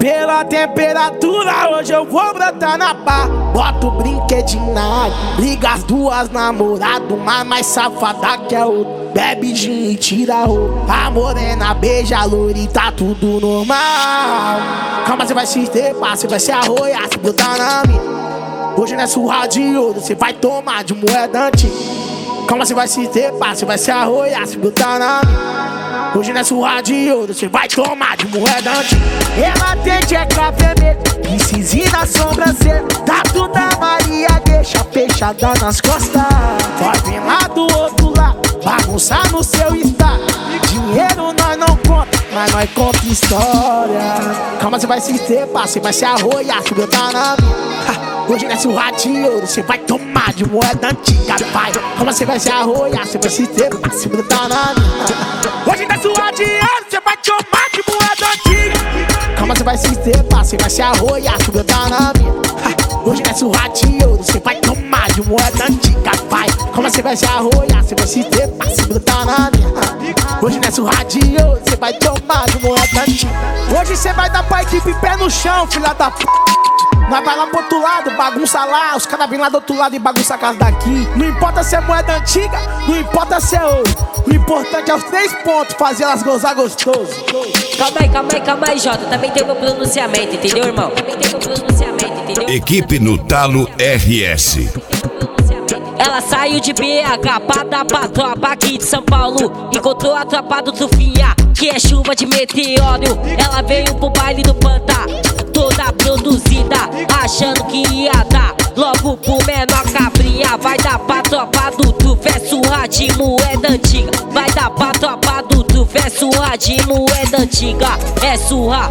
Pela temperatura, hoje eu vou brotar na pá. Bota o brinquedinho na água, liga as duas namoradas, uma mais safada que a outra. Bebe gin e tira a roupa, a morena beija a loira e tá tudo normal. Calma, você vai se estrepar, você vai se arroiar, se botar na mina. Hoje não é surra de ouro, você vai tomar de moeda antiga. Calma, você vai se estrepar, você vai se arroiar, se botar na mina. Hoje não é surra de ouro, você vai tomar de moeda antiga. Ela tem tcheca vermelha, precisa na sobrancelha. Tatu da Maria deixa fechada nas costas. Vai vir lá do outro lado, bagunçar no seu estado. Dinheiro nós não conta, mas nós conta história. Calma, você vai se estrepar, você vai se arroiar, se botar na mina. Hoje não é surra de ouro, você vai tomar de moeda antiga, pai. Calma, você vai se arroiar, você vai se estrepar, se botar na mina. Hoje não é surra de ouro, você vai tomar de moeda antiga. Calma, você vai se estrepar, você vai se arroiar, se botar na mina. Hoje não é surra de ouro, você vai tomar de moeda antiga, pai. Calma, você vai se arroiar, você vai se estrepar, se botar na mina. Hoje não é surra de ouro, você vai tomar de moeda antiga. Hoje você vai dar pra equipe pé no chão, filha da p. Nós vai lá pro outro lado, bagunça lá. Os caras vêm lá do outro lado e bagunça a casa daqui. Não importa se é moeda antiga, não importa se é ouro. O importante é os 3 pontos, fazer elas gozar gostoso. Calma aí, Jota. Também tem o meu pronunciamento, entendeu, irmão? Também tem o meu pronunciamento, entendeu? Equipe no Talo RS. Ela saiu de BH pra dar pra tropa aqui de São Paulo. Encontrou a tropa do Tufinha, que é chuva de meteoro. Ela veio pro baile do Panta, toda produzida, achando que ia dar logo pro menor cabrinha. Vai dar pra tropa do Tuf, é surra de moeda antiga. Vai dar pra tropa do Tuf, é surra de moeda antiga. É surra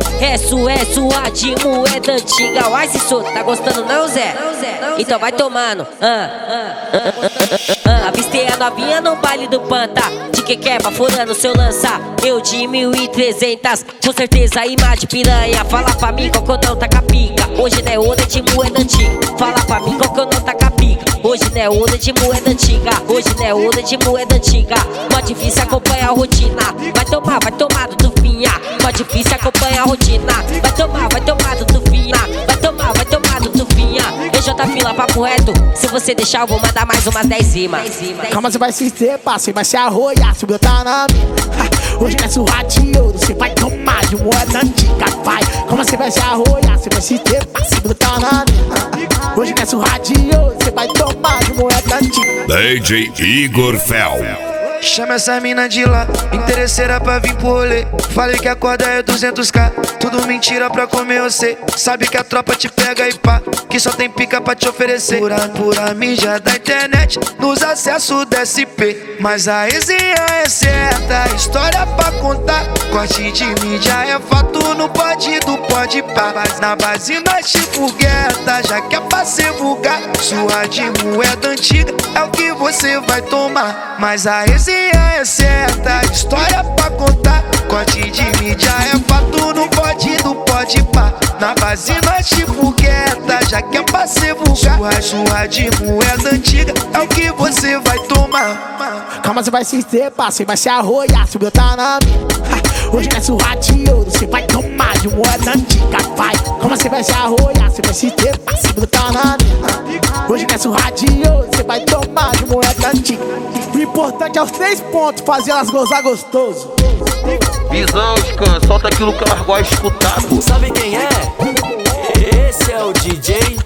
de moeda antiga. Uai, se solta, tá gostando não, Zé? Então vai tomando. Avistei a novinha no baile do Panta, de que quebra furando seu lança. Eu de 1.300, com certeza imagem de piranha. Fala pra mim qual que eu não tá capica. Hoje não é onda de moeda antiga. Fala pra mim qual que eu não tá capica. Hoje não é onda de moeda antiga. Hoje não é onda de moeda antiga. Mó difícil acompanhar a rotina. Vai tomar do Tufinha. Mó difícil acompanhar a rotina. Vai tomar do Tufinha. Vai tomar do Tufinha. EJ fila papo reto. Se você deixar eu vou mandar mais umas 10 rimas. Calma, você vai se estrepar, você vai se arroiar, se botar na mina. Hoje não é surra de ouro, você vai tomar de moeda antiga, pai. Calma, você vai se arroiar, você vai se estrepar, se botar na mina. Hoje não é surra de ouro, você vai tomar de moeda antiga. DJ Igor Fel. Chama essa mina de lá, interesseira pra vir pro rolê. Falei que a corda é 200k, tudo mentira pra comer você. Sabe que a tropa te pega e pá, que só tem pica pra te oferecer. Pura mídia da internet, nos acessos da SP. Mas a resenha é certa, história pra contar. Corte de mídia é fato, não pode do pode pá. Mas na base nós te fogueta, já que é pra ser vulgar. Sua de moeda antiga é o que você vai tomar. Mas a resenha é certa, história pra contar. Corte de mídia é fato, não pode do pode pá. Na base nós te fogueta, já que é pra ser vulgar. Sua de moeda antiga é o que você vai tomar. Calma, você vai se estrepar, você vai se arroiar, se botar na mina. Hoje não é surra de ouro, você vai tomar de moeda antiga, pai. Calma, você vai se arroiar, você vai se estrepar, se botar na mina. Hoje não é surra de ouro, você vai tomar de moeda antiga. O importante é os 3 pontos, fazer elas gozar gostoso. Visão, Scan, solta aquilo que elas gostam de escutar, pô. Sabe quem é? Esse é o DJ